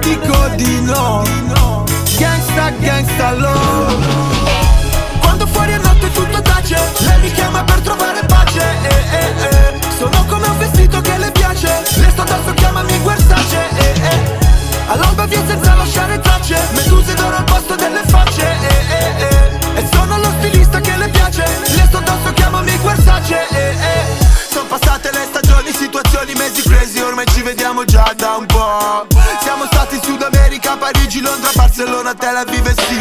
dico di no. Gangsta, gangsta love. Quando fuori è notte tutto tace, lei mi chiama per trovare pace, Sono come un vestito che le piace, le sto addosso, chiamami Versace, All'alba via senza lasciare tracce, meduse d'oro al posto delle facce, E sono lo stilista che le piace, le sto addosso, chiamami Versace, Sono passate le stagioni, situazioni, mesi crazy, ormai ci vediamo già da un po'. Siamo stati in Sud America, Parigi, Londra, Barcellona, Tel Aviv e